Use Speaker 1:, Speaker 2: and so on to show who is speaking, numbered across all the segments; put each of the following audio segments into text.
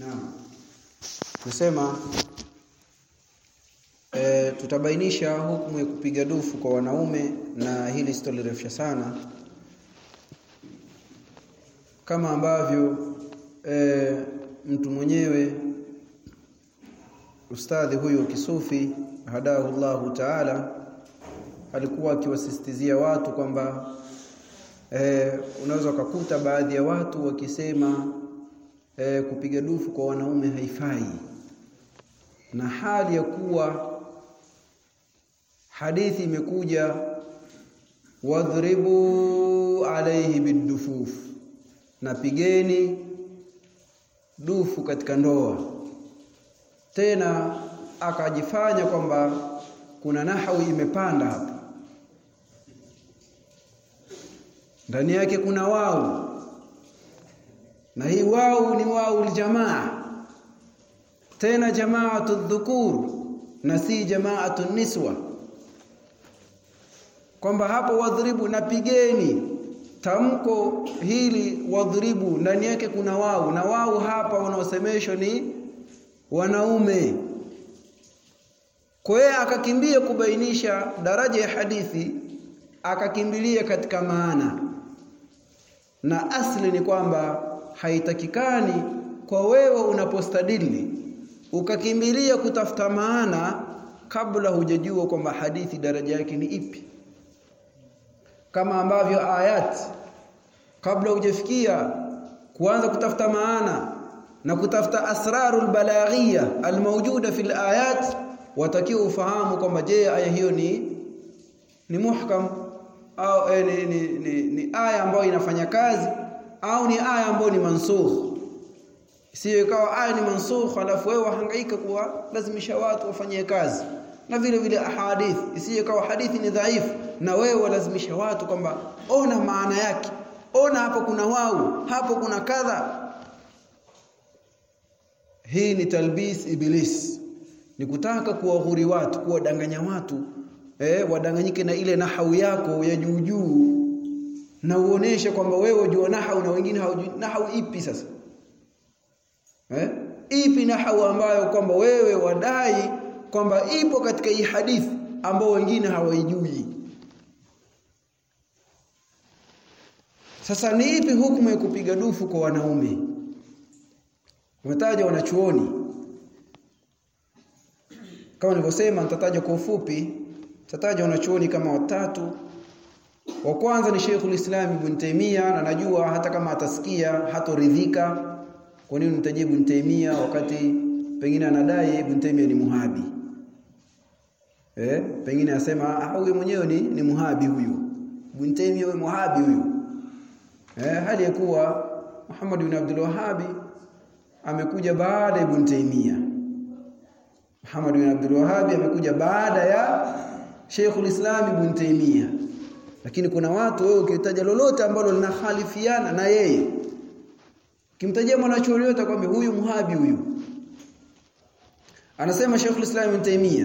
Speaker 1: Naam. Tusema tutabainisha hukumu ya kupiga dufu kwa wanaume, na hili sitolirefusha sana, kama ambavyo mtu mwenyewe ustadhi huyu kisufi hadahu Allahu Ta'ala alikuwa akiwasisitizia watu kwamba unaweza kukuta baadhi ya watu wakisema kupiga dufu kwa wanaume haifai, na hali ya kuwa hadithi imekuja wadhribu alayhi bidufuf, na pigeni dufu katika ndoa. Tena akajifanya kwamba kuna nahwi imepanda hapa, ndani yake kuna wao, na hii wao ni wao aljamaa, tena jamaatu dhukur na si jamaatu niswa, kwamba hapo wadhribu na pigeni. Tamko hili wadhribu ndani yake kuna wao, na wao hapa wanaosemeshwa ni wanaume. Kwa hiyo akakimbia kubainisha daraja ya hadithi, akakimbilia katika maana, na asli ni kwamba haitakikani kwa wewe unapostadili ukakimbilia kutafuta maana kabla hujajua kwamba hadithi daraja yake ni ipi, kama ambavyo ayat kabla hujafikia kuanza kutafuta maana na kutafuta asrarul balaghiyya almawjuda fil ayat, watakiwa ufahamu kwamba je, aya hiyo ni muhkam au ni aya ambayo inafanya kazi au ni aya ambayo ni mansukh. Sio ikawa aya ni mansukh alafu wewe wahangaika kuwa lazimisha watu wafanyie kazi, na vile vile ahadith isije ikawa hadithi ni dhaifu na wewe walazimisha watu kwamba ona maana yake, ona hapo kuna wao, hapo kuna kadha. Hii ni talbis iblis, ni kutaka kuwaghuri watu, kuwadanganya watu wadanganyike na ile nahau yako ya juu juu, na uoneshe kwamba wewe unajua nahau na wengine hawajui nahau. Ipi sasa? Ipi nahau ambayo kwamba wewe wadai kwamba ipo katika hii hadithi ambao wengine hawaijui? Sasa ni ipi hukumu ya kupiga dufu kwa wanaume? Umetaja wanachuoni, kama nilivyosema nitataja kwa ufupi. Tataja wanachuoni kama watatu. Wa kwanza ni Sheikhul Islam Ibn Taymiyyah, na najua hata kama atasikia hatoridhika kwa nini nitajibu Ibn Taymiyyah wakati pengine anadai Ibn Taymiyyah ni muhabi. Pengine asema huyu mwenyewe ni muhabi huyu. Ibn Taymiyyah ni muhabi huyu. Hali ya kuwa Muhammad ibn Abdul Wahhab amekuja baada ya Ibn Taymiyyah. Muhammad ibn Abdul Wahhab amekuja baada ya Sheikhul Islam Ibn Taymiyyah. Lakini kuna watu wewe ukitaja lolote ambalo linakhalifiana na yeye, kimtajia mwanachuoni yote kwamba huyu muhabi huyu. Anasema Sheikhul Islam Ibn Taymiyyah,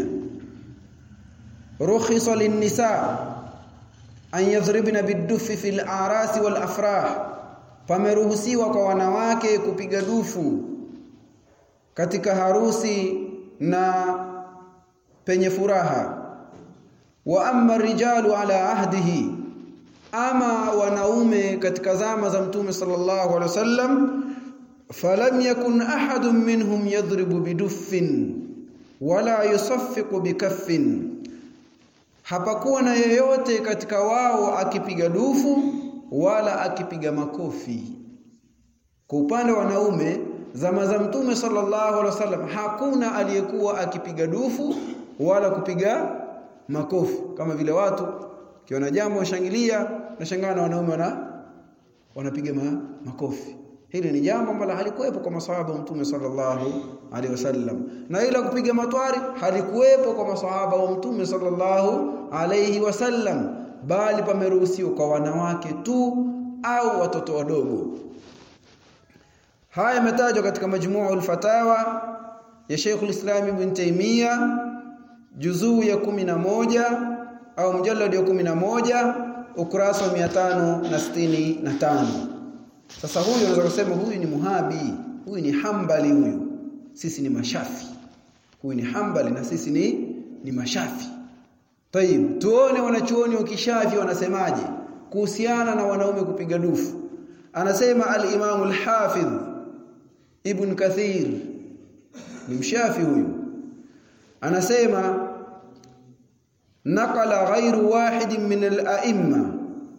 Speaker 1: rukhisa lin-nisa an yadhribna bid-dufi fil a'rasi wal afrah, pameruhusiwa kwa wanawake kupiga dufu katika harusi na penye furaha. Wa amma rijalu ala ahdihi, ama wanaume katika zama za Mtume sallallahu alaihi wasallam, falam yakun ahadun minhum yadhribu biduffin wala yusaffiqu bikaffin, hapakuwa na yeyote katika wao akipiga dufu wala akipiga makofi. Kwa upande wa wanaume zama za Mtume sallallahu alaihi wasallam hakuna aliyekuwa akipiga dufu wala kupiga makofi, kama vile watu kiona jambo washangilia na shangana wanaume wanapiga makofi. Hili ni jambo ambalo halikuwepo kwa maswahaba wa Mtume sallallahu alaihi wasallam, na ila kupiga matwari halikuwepo kwa maswahaba wa Mtume sallallahu alaihi wasallam, bali pameruhusiwa kwa wanawake tu au watoto wadogo. Haya yametajwa katika Majmu'ul Fatawa ya Sheikhul Islam Ibn Taymiyyah, juzuu ya 11 au mjallad ya 11, ukurasa wa 565. Sasa huyu unaweza kusema huyu ni muhabi, huyu ni Hanbali huyu, sisi ni Mashafi. Huyu ni Hanbali na sisi ni Mashafi. Tayib, tuone wanachuoni wa Kishafi wanasemaje kuhusiana na wanaume kupiga dufu. Anasema al-Imam al-Hafidh Ibn Kathir, ni Mshafi huyu, anasema naqala ghayru wahid min al-a'imma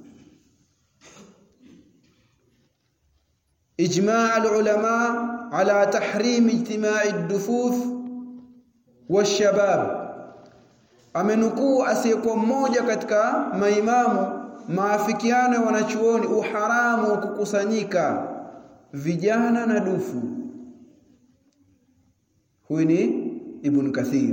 Speaker 1: ijma' al-ulama ala tahrim ijtima'i ad-dufuf wash-shabab. Amenukuu asiyekuwa mmoja katika maimamu maafikiano wanachuoni uharamu wa kukusanyika vijana na dufu. Huyu ni Ibn Kathir.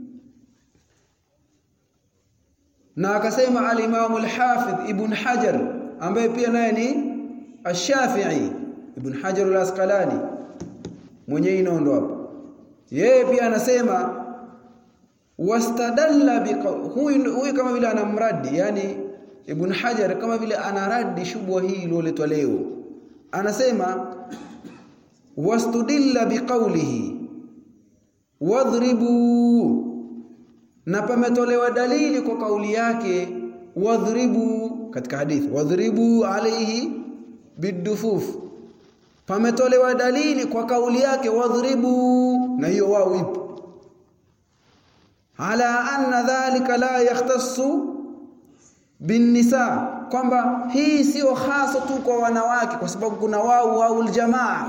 Speaker 1: Na akasema al-Imam al-Hafidh Ibn Hajar ambaye pia naye ni Ash-Shafi'i, Ibn Hajar al-Asqalani mwenye inondo hapo, yeye pia anasema wastadalla huyu kama vile anamradi, yani Ibn Hajar kama vile anaradi shubha hii iliyoletwa leo. Anasema wastudilla biqawlihi wadhribu, na pametolewa dalili kwa kauli yake wadhribu katika hadithi, wadhribu alayhi bidufuf. Pametolewa dalili kwa kauli yake wadhribu, na hiyo wao ipo, ala anna dhalika la yakhtassu bin nisa, kwamba hii sio hasa tu kwa wanawake, kwa sababu kuna wao aljamaa.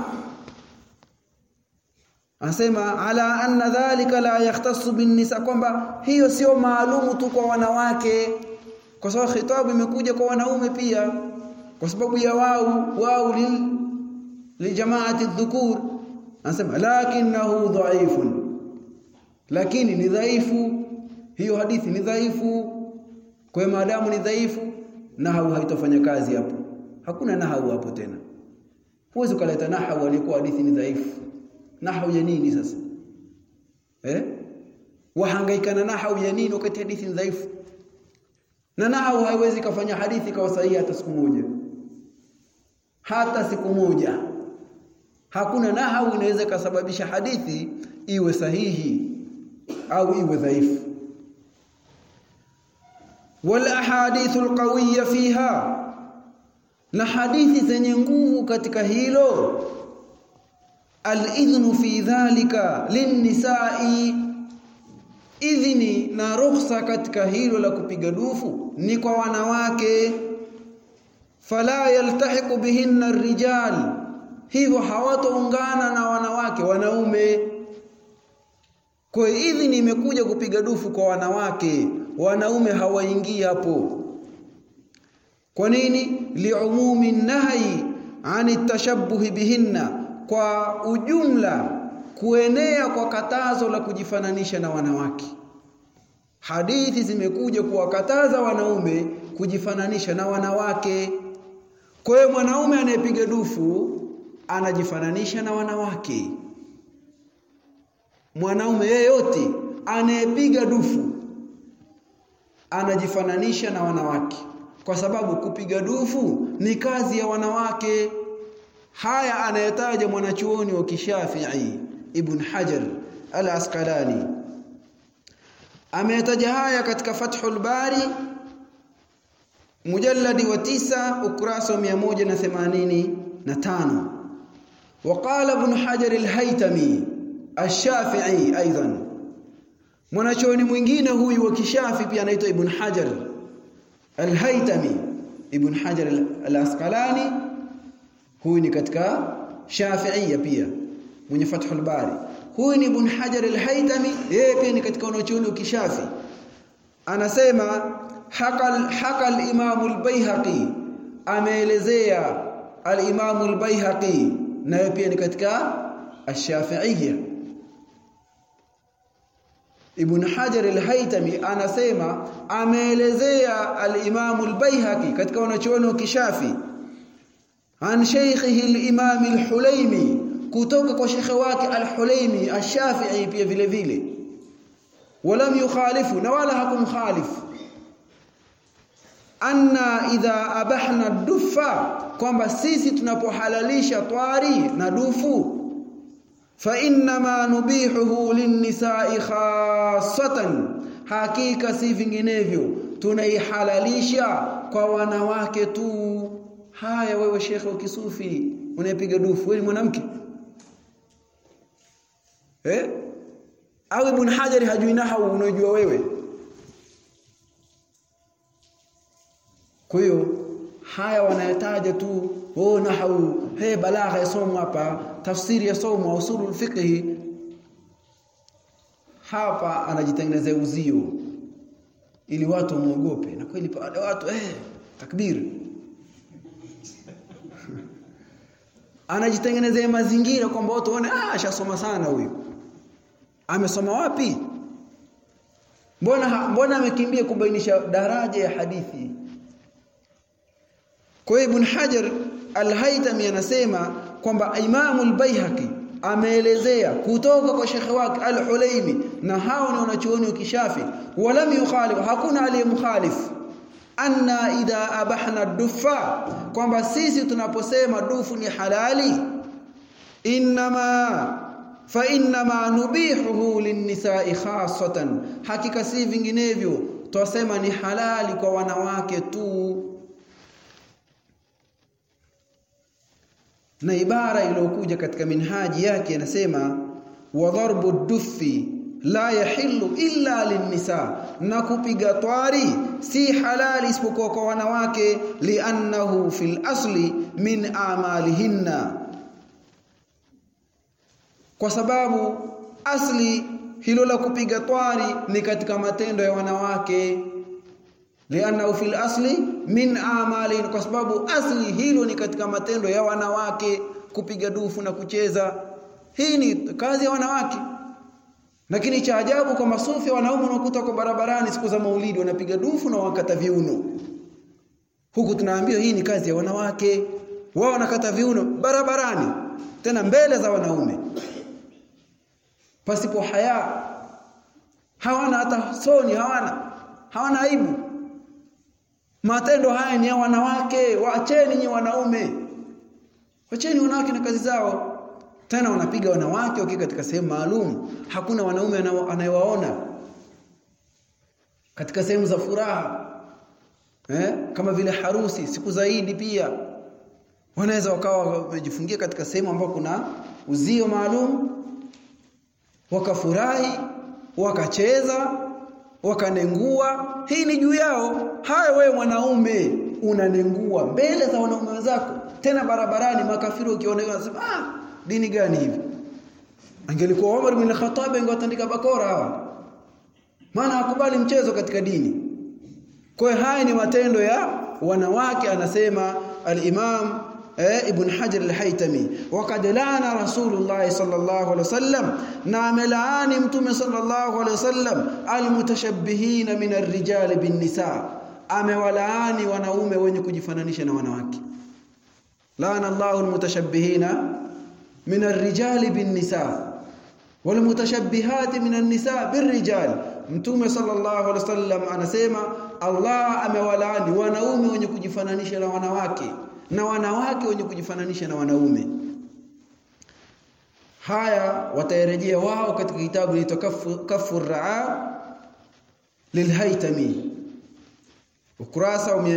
Speaker 1: Anasema ala anna dhalika la yakhtassu bin nisa, kwamba hiyo sio maalumu tu kwa wanawake, kwa sababu khitabu imekuja kwa wanaume pia, kwa sababu ya wao lijamaati dhukur. Anasema lakinahu dhaifun, lakini ni dhaifu, hiyo hadithi ni dhaifu. Kwa maadamu ni dhaifu, nahau haitofanya kazi hapo, hakuna nahau hapo tena. Huwezi kuleta nahau alikuwa hadithi ni dhaifu. Nahau ya nini sasa? Wahangaika na nahau ya nini wakati hadithi ni dhaifu? Na nahau haiwezi kufanya hadithi kwa sahihi hata siku moja. Hata siku moja. Hakuna nahau inaweza kusababisha hadithi iwe sahihi au iwe dhaifu. Wal ahadithul qawiyya fiha, na hadithi zenye nguvu katika hilo. Al-idhnu fi dhalika lin-nisa'i, idhni na rukhsa katika hilo la kupiga dufu ni kwa wanawake. Fala yaltahiqu bihinna ar-rijal, hivyo hawataungana na wanawake wanaume. Kwa idhni imekuja kupiga dufu kwa wanawake, wanaume hawaingii hapo. Kwa nini? Li'umumi nahyi 'ani at-tashabbuh bihinna, kwa ujumla kuenea kwa katazo la kujifananisha na wanawake. Hadithi zimekuja kuwakataza wanaume kujifananisha na wanawake. Kwa hiyo mwanaume anayepiga dufu anajifananisha na wanawake. Mwanaume yeyote anayepiga dufu anajifananisha na wanawake, kwa sababu kupiga dufu ni kazi ya wanawake. Haya anayetaja mwanachuoni wa Kishafi'i Ibn Hajar al-Asqalani. Ametaja haya katika Fathul Bari mujalladi wa 9 ukurasa 185. وقال ابن حجر الهيتمي الشافعي ايضا, mwanachuoni mwingine huyu wa Kishafi pia anaitwa Ibn Hajar al-Haytami. Ibn Hajar al-Asqalani huyu ni katika Shafi'iyya pia mwenye Fathul Bari. Huyu ni Ibn Hajar al-Haytami, yeye pia ni katika wanachuoni wa Kishafi. Anasema haka al-Imam al-Baihaqi, ameelezea al-Imam al-Baihaqi naye pia ni katika ash-Shafi'iyya. Ibn Hajar al-Haytami anasema ameelezea al-Imam al-Baihaqi katika wanachuoni wa Kishafi an shaykhihi al-Imam al-Hulaimi, kutoka kwa shekhe wake al-Hulaimi ash-Shafi'i pia vile vile. Walam yukhalifu, na wala hakumkhalifu, anna idha abahna ad-duffa, kwamba sisi tunapohalalisha twari na dufu, fa inma nubihuhu linnisa'i khassatan, hakika si vinginevyo tunaihalalisha kwa wanawake tu. Haya, wewe shekhe wa kisufi unayepiga dufu, wewe ni mwanamke au Ibn Hajar hajui nahwu unajua wewe? Kwa hiyo haya wanayataja tu, nahwu, balagha yasomo hapa, tafsiri yasomo, usulul fiqh. Hapa anajitengenezea uzio ili watu muogope, na kweli pale watu takbir anajitengenezea mazingira kwamba watu waone ashasoma sana huyu. Amesoma wapi? Mbona amekimbia kubainisha daraja ya hadithi? Kwa Ibn Hajar al-Haytami anasema kwamba Imam al-Baihaqi ameelezea kutoka kwa shekhi wake al-Hulaimi, na hao ni wanachuoni wa Kishafi, walam yukhalif, hakuna aliyemkhalifu, anna idha abahna ad-duffa, kwamba sisi tunaposema dufu ni halali, fa inma nubihuhu linnisa'i khassatan, hakika si vinginevyo twasema ni halali kwa wanawake tu. Na ibara iliyokuja katika minhaji yake inasema wa dharbu ad-duffi la yahillu illa linnisa, na kupiga twari si halali isipokuwa kwa wanawake, li'annahu fil asli min amalihinna, kwa sababu asli hilo la kupiga twari ni katika matendo ya wanawake. Li'annahu fil asli min amalihin, kwa sababu asli hilo ni katika matendo ya wanawake, kupiga dufu na kucheza, hii ni kazi ya wanawake. Lakini cha ajabu kwa masufi wanaume unakuta kwa barabarani siku za Maulidi wanapiga dufu na wakata viuno, huku tunaambiwa hii ni kazi ya wanawake. Wao wanakata viuno barabarani, tena mbele za wanaume, pasipo haya, hawana hata soni, hawana aibu. Matendo haya ni ya wanawake, waacheni nyinyi wanaume, waacheni wanawake na kazi zao. Tena wanapiga wanawake wakiwa katika sehemu maalum, hakuna wanaume anayewaona, katika sehemu za furaha, kama vile harusi, siku zaidi pia wanaweza wakawa wamejifungia katika sehemu ambapo kuna uzio maalum, wakafurahi, wakacheza, wakanengua. Hii ni juu yao. Haya, wewe mwanaume unanengua mbele za wanaume wenzako, tena barabarani, makafiri ukiona wanasema dini gani hivi? Angelikuwa Umar bin Khattab angewatandika bakora hawa, maana hakubali mchezo katika dini. Kwa hiyo haya ni matendo ya wanawake, anasema al-Imam Ibn Hajar al-Haytami. Waqad lana Rasulullah sallallahu alaihi wasallam, na amelaani mtume sallallahu alaihi wasallam al-mutashabbihina min ar-rijali bin-nisa, amewalaani wanaume wenye kujifananisha na wanawake. Laana Allahu al-mutashabbihina min ar-rijali bin-nisa wal mutashabbihati min an-nisa bir-rijal. Mtume sallallahu alaihi wasallam anasema Allah amewalaani wanaume wenye kujifananisha na wanawake na wanawake wenye kujifananisha na wanaume. Haya watarejea wao katika kitabu kinaitwa Kafur Raa lil-Haytami, ukurasa wa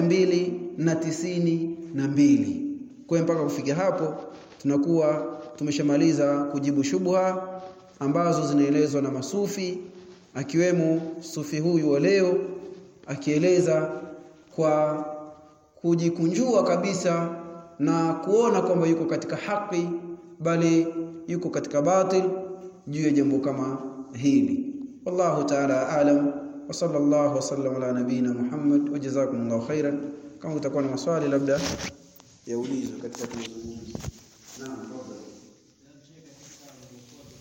Speaker 1: 292. Kwa mpaka kufikia hapo tunakuwa tumeshamaliza kujibu shubha ambazo zinaelezwa na masufi, akiwemo sufi huyu wa leo akieleza kwa kujikunjua kabisa na kuona kwamba yuko katika haki bali yuko katika batil juu ya jambo kama hili. Wallahu ta'ala a'lam, wa sallallahu wa sallam ala nabina Muhammad, wa jazakumullahu khairan. Kama utakuwa na maswali labda yaulizwe katika kuzungumza. Naam.